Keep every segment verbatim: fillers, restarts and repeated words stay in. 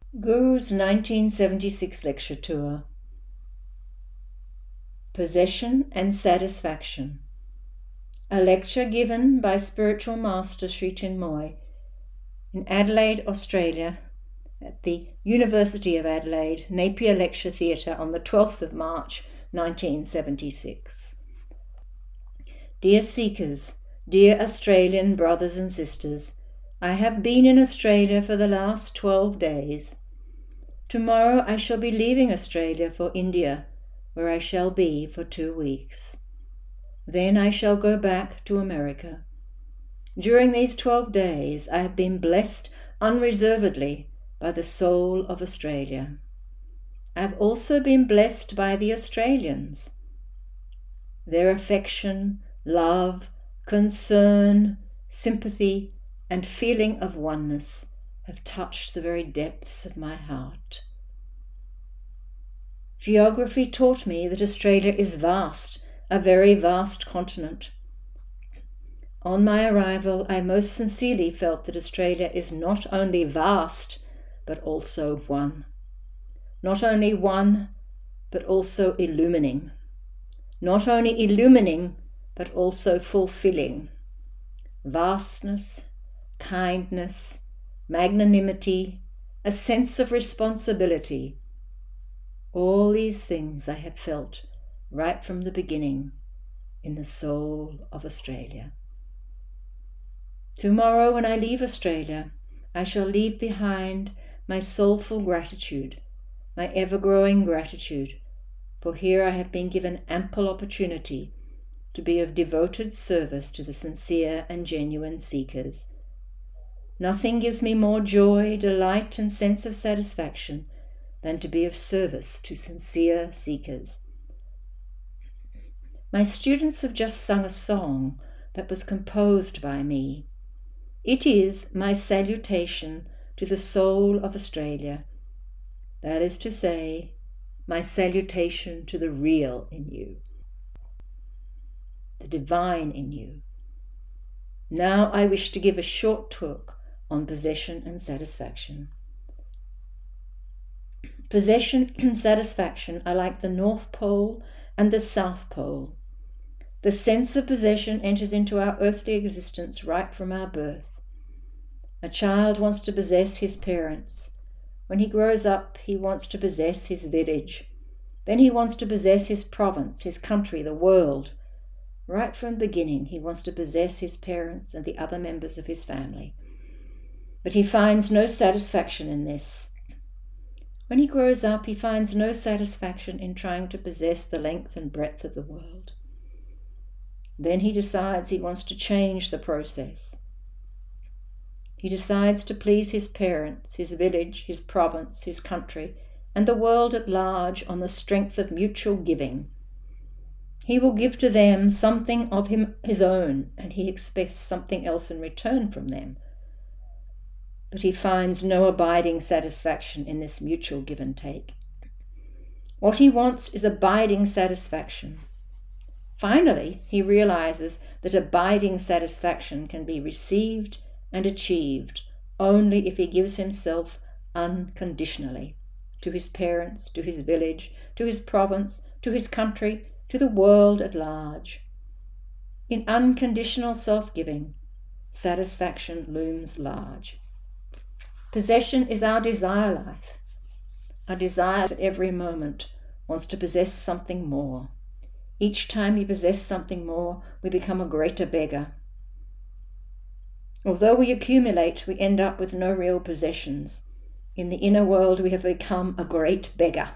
Guru's nineteen seventy-six lecture tour. Possession and Satisfaction. A lecture given by Spiritual Master Sri Chinmoy in Adelaide, Australia, at the University of Adelaide, Napier Lecture Theatre on the twelfth of March, nineteen seventy-six. Dear Seekers, dear Australian brothers and sisters, I have been in Australia for the last twelve days. Tomorrow I shall be leaving Australia for India, where I shall be for two weeks. Then I shall go back to America. During these twelve days I have been blessed unreservedly by the soul of Australia. I have also been blessed by the Australians. Their affection, love, concern, sympathy, and feeling of oneness have touched the very depths of my heart. Geography taught me that Australia is vast, a very vast continent. On my arrival, I most sincerely felt that Australia is not only vast, but also one. Not only one, but also illumining. Not only illumining, but also fulfilling. Vastness, kindness, magnanimity, a sense of responsibility. All these things I have felt right from the beginning in the soul of Australia. Tomorrow, when I leave Australia, I shall leave behind my soulful gratitude, my ever-growing gratitude, for here I have been given ample opportunity to be of devoted service to the sincere and genuine seekers. Nothing gives me more joy, delight, and sense of satisfaction than to be of service to sincere seekers. My students have just sung a song that was composed by me. It is my salutation to the soul of Australia. That is to say, my salutation to the real in you, the divine in you. Now I wish to give a short talk on possession and satisfaction. Possession and satisfaction are like the North Pole and the South Pole. The sense of possession enters into our earthly existence right from our birth. A child wants to possess his parents. When he grows up, he wants to possess his village. Then he wants to possess his province, his country, the world. Right from the beginning, he wants to possess his parents and the other members of his family. But he finds no satisfaction in this. When he grows up, he finds no satisfaction in trying to possess the length and breadth of the world. Then he decides he wants to change the process. He decides to please his parents, his village, his province, his country, and the world at large on the strength of mutual giving. He will give to them something of him, his own, and he expects something else in return from them. But he finds no abiding satisfaction in this mutual give and take. What he wants is abiding satisfaction. Finally, he realizes that abiding satisfaction can be received and achieved only if he gives himself unconditionally to his parents, to his village, to his province, to his country, to the world at large. In unconditional self-giving, satisfaction looms large. Possession is our desire life. Our desire at every moment wants to possess something more. Each time we possess something more, we become a greater beggar. Although we accumulate, we end up with no real possessions. In the inner world, we have become a great beggar.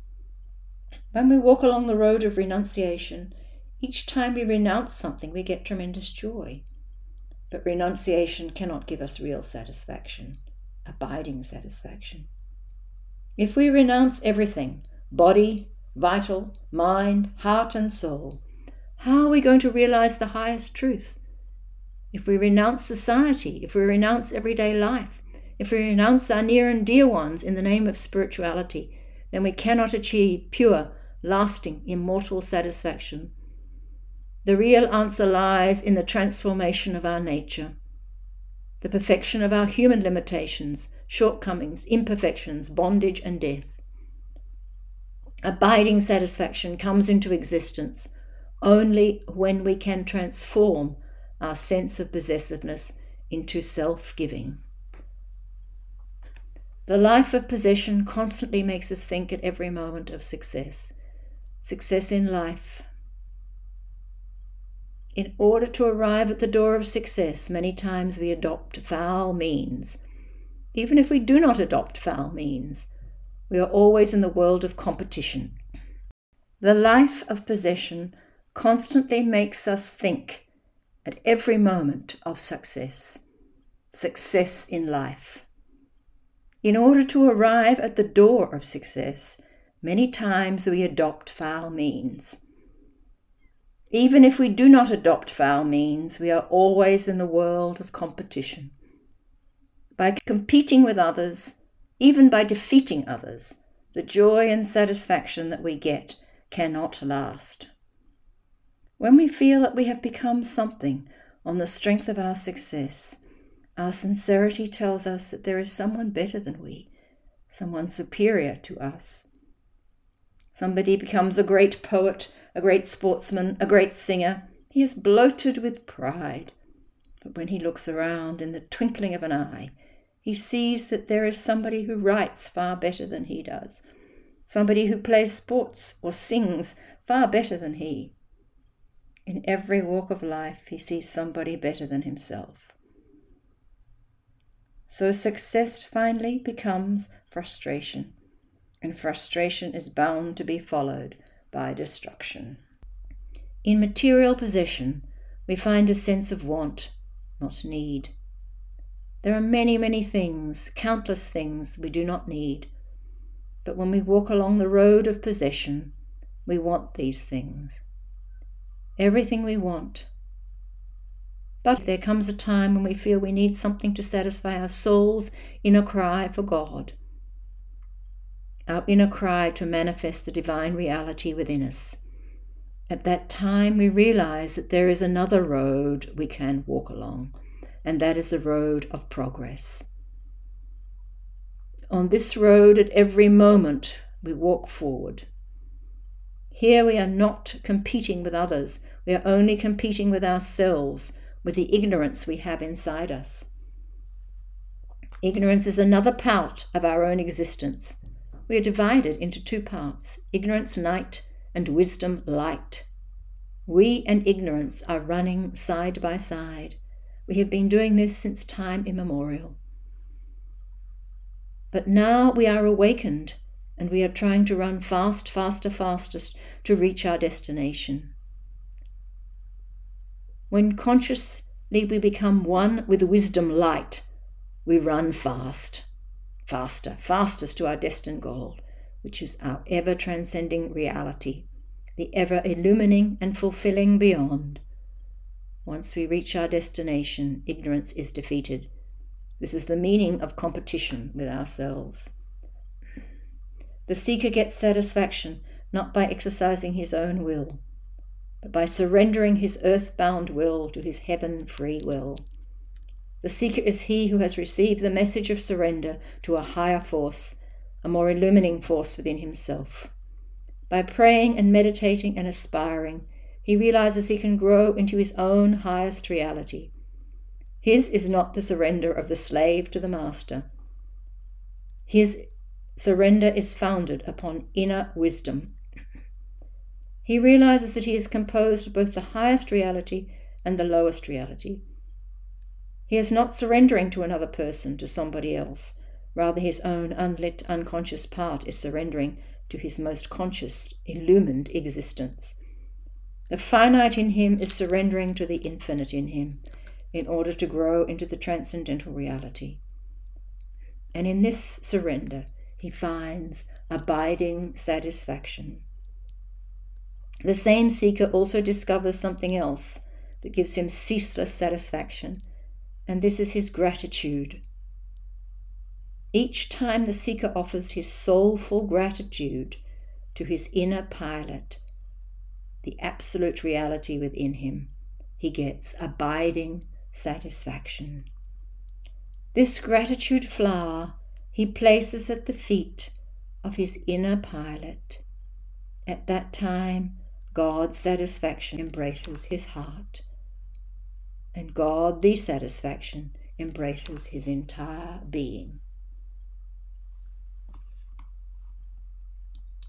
When we walk along the road of renunciation, each time we renounce something, we get tremendous joy. But renunciation cannot give us real satisfaction, abiding satisfaction. If we renounce everything, body, vital, mind, heart, and soul, how are we going to realize the highest truth? If we renounce society, if we renounce everyday life, if we renounce our near and dear ones in the name of spirituality, then we cannot achieve pure, lasting, immortal satisfaction. The real answer lies in the transformation of our nature. the perfection of our human limitations, shortcomings, imperfections, bondage, and death. Abiding satisfaction comes into existence only when we can transform our sense of possessiveness into self-giving. The life of possession constantly makes us think at every moment of success. Success in life. In order to arrive at the door of success, many times we adopt foul means. Even if we do not adopt foul means, we are always in the world of competition. The life of possession constantly makes us think at every moment of success. Success in life. In order to arrive at the door of success, many times we adopt foul means. Even if we do not adopt foul means, we are always in the world of competition. By competing with others, even by defeating others, the joy and satisfaction that we get cannot last. When we feel that we have become something on the strength of our success, our sincerity tells us that there is someone better than we, someone superior to us. Somebody becomes a great poet, a great sportsman, a great singer. He is bloated with pride. But when he looks around in the twinkling of an eye, he sees that there is somebody who writes far better than he does, somebody who plays sports or sings far better than he. In every walk of life, he sees somebody better than himself. So success finally becomes frustration, and frustration is bound to be followed by destruction. In material possession, we find a sense of want, not need. There are many, many things, countless things we do not need. But when we walk along the road of possession, we want these things. Everything we want. But there comes a time when we feel we need something to satisfy our soul's inner cry for God. Our inner cry to manifest the divine reality within us. At that time we realize that there is another road we can walk along, and that is the road of progress. On this road, at every moment, we walk forward. Here we are not competing with others, we are only competing with ourselves, with the ignorance we have inside us. Ignorance is another part of our own existence. We are divided into two parts, ignorance night and wisdom light. We and ignorance are running side by side. We have been doing this since time immemorial. But now we are awakened, and we are trying to run fast, faster, fastest to reach our destination. When consciously we become one with wisdom light, we run fast, faster, fastest to our destined goal, which is our ever-transcending reality, the ever-illumining and fulfilling beyond. Once we reach our destination, ignorance is defeated. This is the meaning of competition with ourselves. The seeker gets satisfaction not by exercising his own will, but by surrendering his earth-bound will to his heaven-free will. The seeker is he who has received the message of surrender to a higher force, a more illumining force within himself. By praying and meditating and aspiring, he realizes he can grow into his own highest reality. His is not the surrender of the slave to the master. His surrender is founded upon inner wisdom. He realizes that he is composed of both the highest reality and the lowest reality. He is not surrendering to another person, to somebody else. Rather, his own unlit, unconscious part is surrendering to his most conscious, illumined existence. The finite in him is surrendering to the infinite in him, in order to grow into the transcendental reality. And in this surrender, he finds abiding satisfaction. The same seeker also discovers something else that gives him ceaseless satisfaction, and this is his gratitude. Each time the seeker offers his soulful gratitude to his inner pilot, the absolute reality within him, he gets abiding satisfaction. This gratitude flower he places at the feet of his inner pilot. At that time, God's satisfaction embraces his heart, and God, the satisfaction, embraces his entire being.